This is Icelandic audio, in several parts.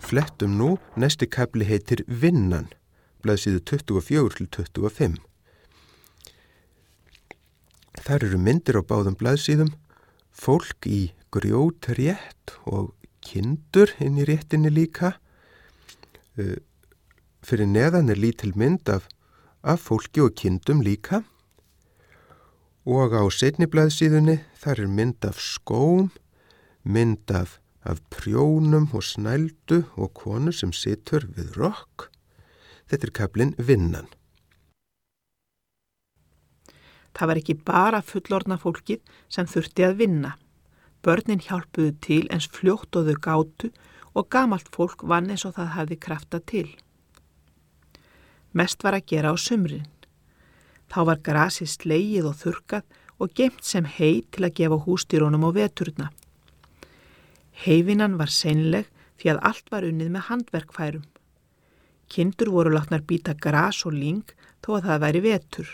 Flettum nú, næsti kafli heitir Vinnan, blaðsíðu 24-25. Þar eru myndir á báðum blaðsíðum, fólk í grjótrétt og kindur inn í réttinni líka. Fyrir neðan lítil mynd af fólki og kindum líka. Og á seinni blaðsíðunni þar mynd af skóm, mynd af prjónum og snældu og konu sem situr við rokk. Þetta kaflinn Vinnan. Það var ekki bara fullorðna fólkið sem þurfti að vinna. Börnin hjálpuðu til eins fljótt og þau gátu og gamalt fólk vann eins og það hafði krafta til. Mest var að gera á sumrin. Þá var grasið slegið og þurrkað og geymt sem hey til að gefa húsdýrunum á veturna. Heyvinnan var seinleg því að allt var unnið með handverkfærum. Kindur voru látnar bíta gras og lyng þó að það væri vetur.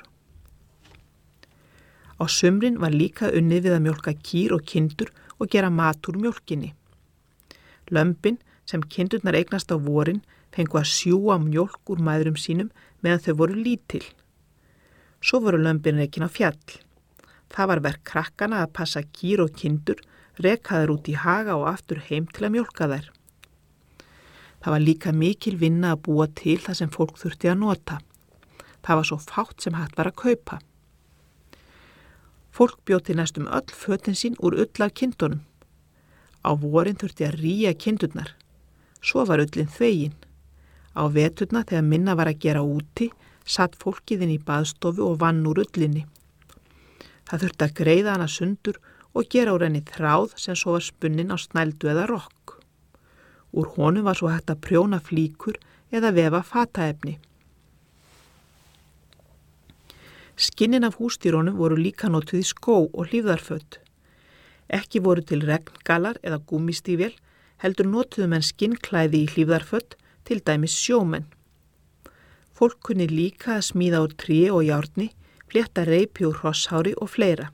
Á sumrin var líka unnið við að mjólka kýr og kindur og gera mat úr mjólkinni. Lömbin sem kindurnar eignast á vorin fengu að sjúga mjólk úr mæðrum sínum meðan þau voru lítil. Svo voru lömbin rekin á fjall. Það var verk krakkana að passa kýr og kindur, reka þær út í haga og aftur heim til að mjólka þær. Það var líka mikil vinna að búa til það sem fólk þurfti að nota. Það var svo fátt sem hægt var að kaupa. Fólk bjó til næstum öll fötin sín úr ull af kindunum. Á vorin þurfti að rýja kindurnar. Svo var ullin þvegin. Á veturna þegar minna var að gera úti, satt fólkið inn í baðstofu og vann úr ullinni. Það þurfti að greiða hana sundur og gera úr henni þráð sem svo var spunnin á snældu eða rokk. Úr honum var svo hægt að prjóna flíkur eða vefa fataefni. Skinnin af húsdýrunum voru líka notuð í skó og hlífðarföt. Ekki voru til regngalar eða gúmmístívél, heldur notuðu menn skinnklæði í hlífðarföt, til dæmis sjómenn. Fólk kunni líka að smíða úr tré og járni, flétta reipi úr hrosshári og fleira.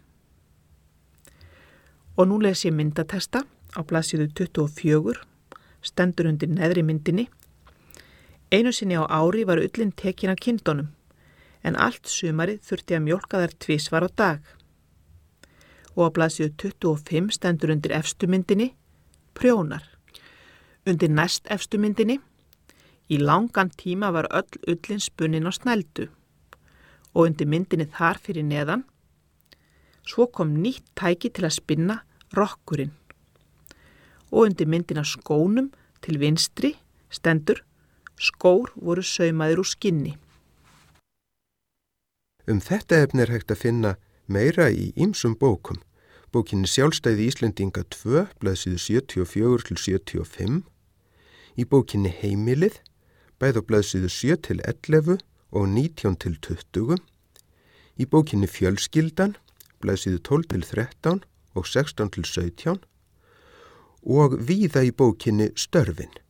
Og nú les ég myndatexta á blaðsíðu 24, stendur undir neðri myndinni. Einu sinni á ári var ullin tekin af kindunum, en allt sumarið þurfti að mjólka þær tvisvar á dag. Og á blaðsíðu 25 stendur undir efstu myndinni, prjónar. Undir næst efstu myndinni, í langan tíma var öll ullin spunnin á snældu. Og undir myndinni þar fyrir neðan, svo kom nýtt tæki til að spinna, rokkurinn. Og undir myndina skónum til vinstri stendur skór voru saumaðir úr skinni. Þetta efni hægt að finna meira í ýmsum bókum. Bókinni Sjálfstæði Íslendinga 2, blaðsíðu 74-75. Í bókinni Heimilið, bæði á blaðsíðu 7-11 og 19-20. Í bókinni Fjölskyldan, blaðsíðu 12-13 og 16-17 og víða í bókinni Störfin.